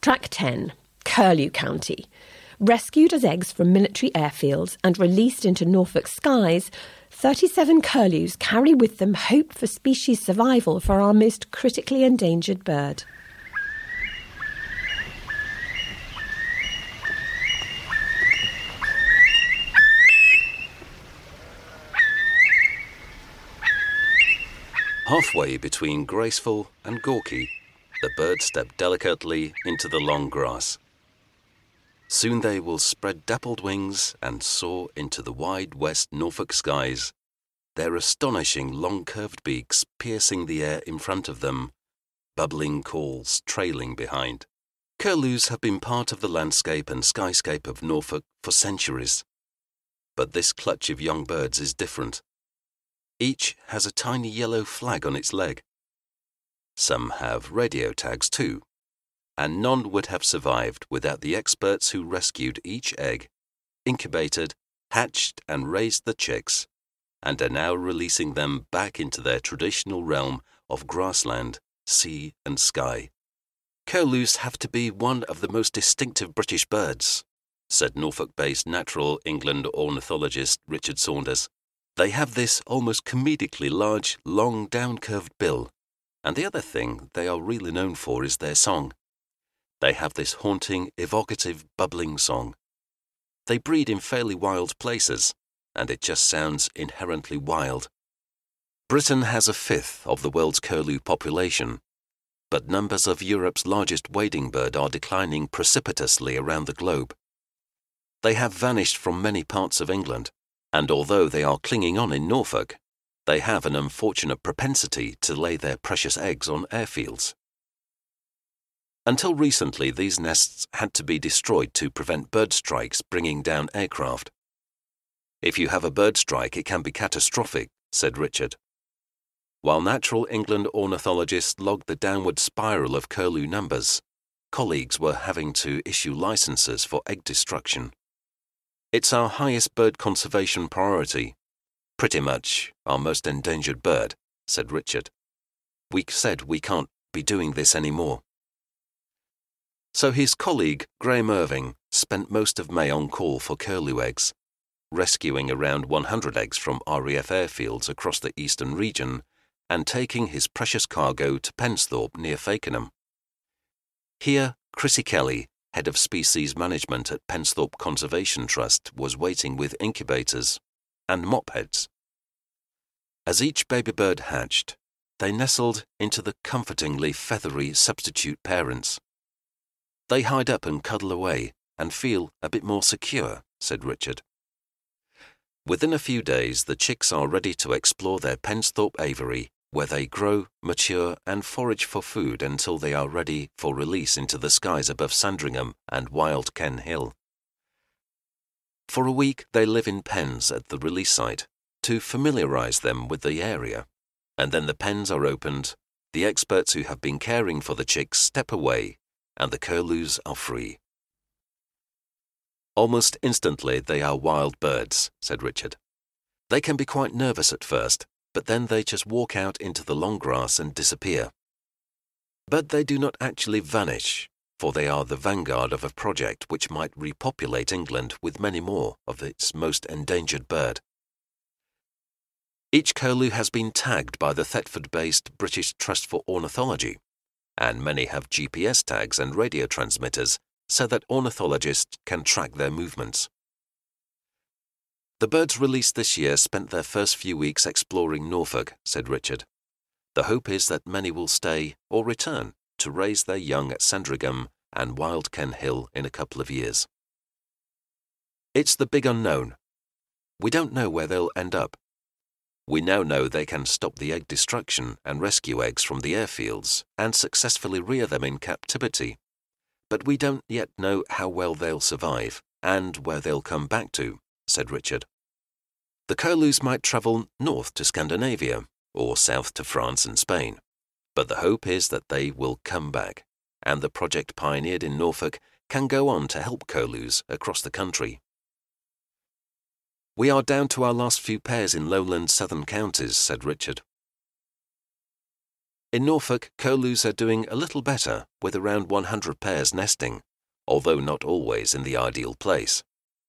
Track 10, Curlew County. Rescued as eggs from military airfields and released into Norfolk skies, 37 curlews carry with them hope for species survival for our most critically endangered bird. Halfway between graceful and gawky, the birds step delicately into the long grass. Soon they will spread dappled wings and soar into the wide West Norfolk skies, their astonishing long curved beaks piercing the air in front of them, bubbling calls trailing behind. Curlews have been part of the landscape and skyscape of Norfolk for centuries. But this clutch of young birds is different. Each has a tiny yellow flag on its leg. Some have radio tags too, and none would have survived without the experts who rescued each egg, incubated, hatched and raised the chicks, and are now releasing them back into their traditional realm of grassland, sea and sky. Curlews have to be one of the most distinctive British birds, said Norfolk-based Natural England ornithologist Richard Saunders. They have this almost comedically large, long down-curved bill, and the other thing they are really known for is their song. They have this haunting, evocative, bubbling song. They breed in fairly wild places, and it just sounds inherently wild. Britain has a fifth of the world's curlew population, but numbers of Europe's largest wading bird are declining precipitously around the globe. They have vanished from many parts of England, and although they are clinging on in Norfolk, they have an unfortunate propensity to lay their precious eggs on airfields. Until recently, these nests had to be destroyed to prevent bird strikes bringing down aircraft. If you have a bird strike, it can be catastrophic, said Richard. While Natural England ornithologists logged the downward spiral of curlew numbers, colleagues were having to issue licenses for egg destruction. It's our highest bird conservation priority, pretty much our most endangered bird, said Richard. We said we can't be doing this anymore. So his colleague, Graham Irving, spent most of May on call for curlew eggs, rescuing around 100 eggs from RAF airfields across the eastern region and taking his precious cargo to Pensthorpe near Fakenham. Here, Chrissy Kelly, head of species management at Pensthorpe Conservation Trust, was waiting with incubators and mop heads. As each baby bird hatched, they nestled into the comfortingly feathery substitute parents. They hide up and cuddle away and feel a bit more secure, said Richard. Within a few days, the chicks are ready to explore their Pensthorpe aviary, where they grow, mature and forage for food until they are ready for release into the skies above Sandringham and Wild Ken Hill. For a week, they live in pens at the release site to familiarize them with the area, and then the pens are opened, the experts who have been caring for the chicks step away, and the curlews are free. Almost instantly they are wild birds, said Richard. They can be quite nervous at first, but then they just walk out into the long grass and disappear. But they do not actually vanish, for they are the vanguard of a project which might repopulate England with many more of its most endangered bird. Each curlew has been tagged by the Thetford-based British Trust for Ornithology, and many have GPS tags and radio transmitters so that ornithologists can track their movements. The birds released this year spent their first few weeks exploring Norfolk, said Richard. The hope is that many will stay or return to raise their young at Sandringham and Wild Ken Hill in a couple of years. It's the big unknown. We don't know where they'll end up. We now know they can stop the egg destruction and rescue eggs from the airfields and successfully rear them in captivity. But we don't yet know how well they'll survive and where they'll come back to, said Richard. The curlews might travel north to Scandinavia or south to France and Spain, but the hope is that they will come back, and the project pioneered in Norfolk can go on to help curlews across the country. We are down to our last few pairs in lowland southern counties, said Richard. In Norfolk, curlews are doing a little better, with around 100 pairs nesting, although not always in the ideal place.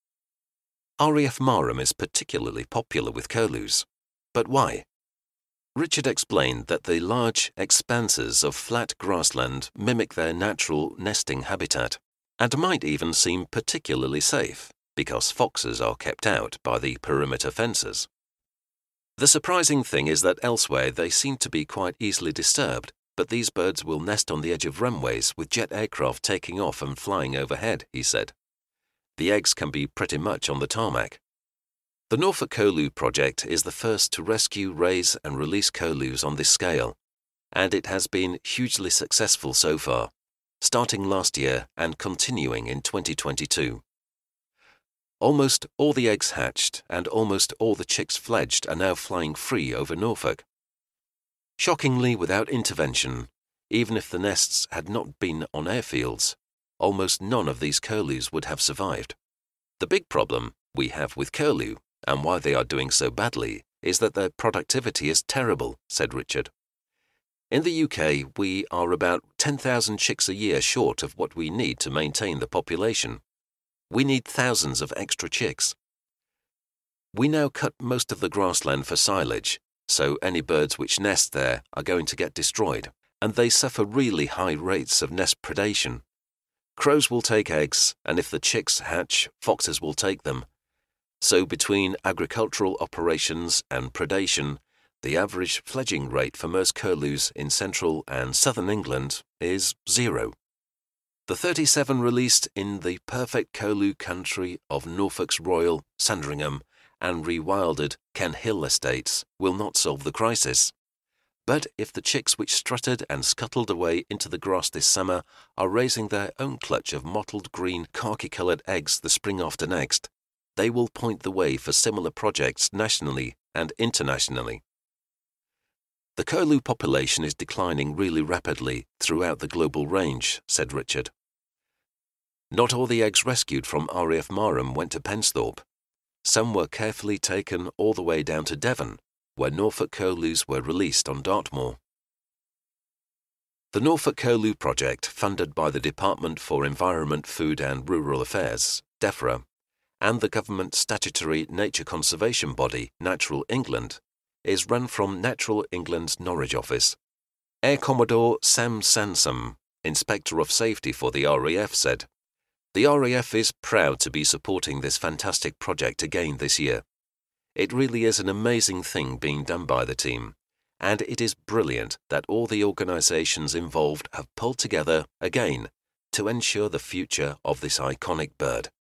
RAF Marham is particularly popular with curlews. But why? Richard explained that the large expanses of flat grassland mimic their natural nesting habitat, and might even seem particularly safe, because foxes are kept out by the perimeter fences. The surprising thing is that elsewhere they seem to be quite easily disturbed, but these birds will nest on the edge of runways with jet aircraft taking off and flying overhead, he said. The eggs can be pretty much on the tarmac. The Norfolk Curlew Project is the first to rescue, raise and release curlews on this scale, and it has been hugely successful so far, starting last year and continuing in 2022. Almost all the eggs hatched and almost all the chicks fledged are now flying free over Norfolk. Shockingly, without intervention, even if the nests had not been on airfields, almost none of these curlews would have survived. The big problem we have with curlew, and why they are doing so badly, is that their productivity is terrible, said Richard. In the UK, we are about 10,000 chicks a year short of what we need to maintain the population. We need thousands of extra chicks. We now cut most of the grassland for silage, so any birds which nest there are going to get destroyed, and they suffer really high rates of nest predation. Crows will take eggs, and if the chicks hatch, foxes will take them. So between agricultural operations and predation, the average fledging rate for most curlews in central and southern England is 0. The 37 released in the perfect curlew country of Norfolk's Royal, Sandringham and rewilded Ken Hill estates will not solve the crisis. But if the chicks which strutted and scuttled away into the grass this summer are raising their own clutch of mottled green khaki-coloured eggs the spring after next, they will point the way for similar projects nationally and internationally. The curlew population is declining really rapidly throughout the global range, said Richard. Not all the eggs rescued from RAF Marham went to Pensthorpe. Some were carefully taken all the way down to Devon, where Norfolk curlews were released on Dartmoor. The Norfolk Curlew Project, funded by the Department for Environment, Food and Rural Affairs, DEFRA, and the government statutory nature conservation body, Natural England, is run from Natural England's Norwich office. Air Commodore Sam Sansom, Inspector of Safety for the RAF, said, "The RAF is proud to be supporting this fantastic project again this year. It really is an amazing thing being done by the team, and it is brilliant that all the organisations involved have pulled together again to ensure the future of this iconic bird."